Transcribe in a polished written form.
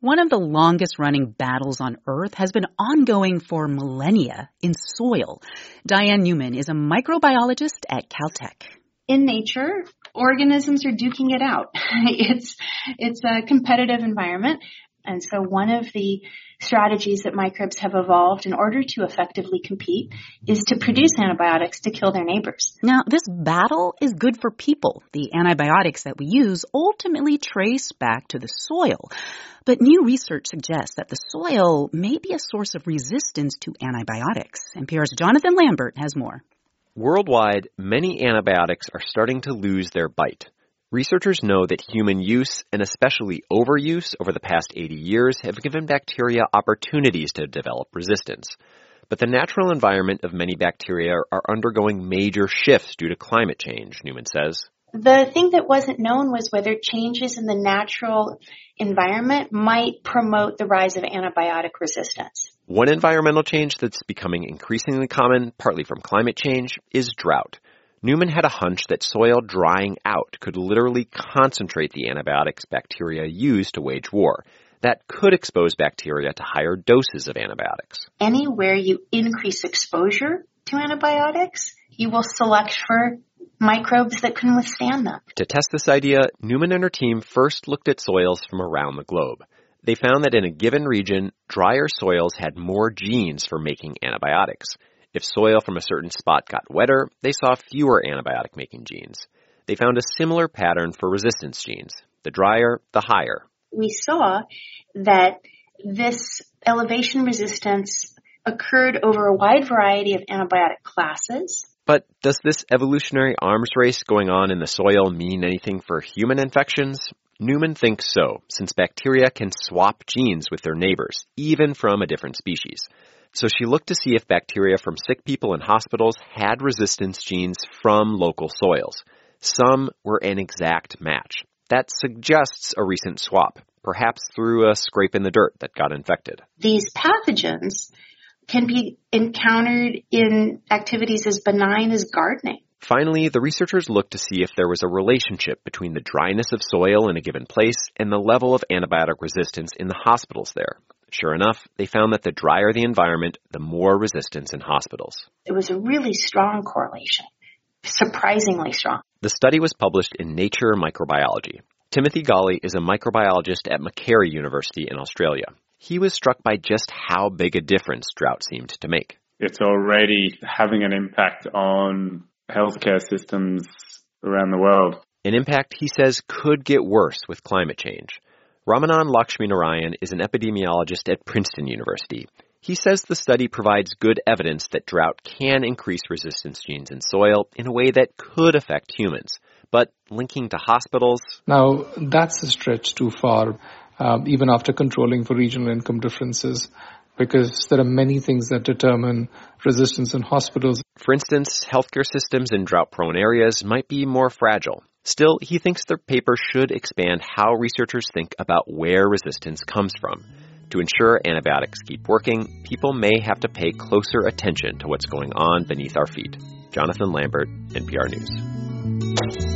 One of the longest-running battles on Earth has been ongoing for millennia in soil. Diane Newman is a microbiologist at Caltech. In nature, organisms are duking it out. It's a competitive environment. And so one of the strategies that microbes have evolved in order to effectively compete is to produce antibiotics to kill their neighbors. Now, this battle is good for people. The antibiotics that we use ultimately trace back to the soil. But new research suggests that the soil may be a source of resistance to antibiotics. NPR's Jonathan Lambert has more. Worldwide, many antibiotics are starting to lose their bite. Researchers know that human use, and especially overuse over the past 80 years, have given bacteria opportunities to develop resistance. But the natural environment of many bacteria are undergoing major shifts due to climate change, Newman says. The thing that wasn't known was whether changes in the natural environment might promote the rise of antibiotic resistance. One environmental change that's becoming increasingly common, partly from climate change, is drought. Newman had a hunch that soil drying out could literally concentrate the antibiotics bacteria use to wage war. That could expose bacteria to higher doses of antibiotics. Anywhere you increase exposure to antibiotics, you will select for microbes that can withstand them. To test this idea, Newman and her team first looked at soils from around the globe. They found that in a given region, drier soils had more genes for making antibiotics. If soil from a certain spot got wetter, they saw fewer antibiotic-making genes. They found a similar pattern for resistance genes. The drier, the higher. We saw that this elevation resistance occurred over a wide variety of antibiotic classes. But does this evolutionary arms race going on in the soil mean anything for human infections? Newman thinks so, since bacteria can swap genes with their neighbors, even from a different species. So she looked to see if bacteria from sick people in hospitals had resistance genes from local soils. Some were an exact match. That suggests a recent swap, perhaps through a scrape in the dirt that got infected. These pathogens can be encountered in activities as benign as gardening. Finally, the researchers looked to see if there was a relationship between the dryness of soil in a given place and the level of antibiotic resistance in the hospitals there. Sure enough, they found that the drier the environment, the more resistance in hospitals. It was a really strong correlation, surprisingly strong. The study was published in Nature Microbiology. Timothy Gawley is a microbiologist at Macquarie University in Australia. He was struck by just how big a difference drought seemed to make. It's already having an impact on healthcare systems around the world. An impact, he says, could get worse with climate change. Ramanan Lakshminarayan is an epidemiologist at Princeton University. He says the study provides good evidence that drought can increase resistance genes in soil in a way that could affect humans. But linking to hospitals? Now, that's a stretch too far, even after controlling for regional income differences, because there are many things that determine resistance in hospitals. For instance, healthcare systems in drought-prone areas might be more fragile. Still, he thinks the paper should expand how researchers think about where resistance comes from. To ensure antibiotics keep working, people may have to pay closer attention to what's going on beneath our feet. Jonathan Lambert, NPR News.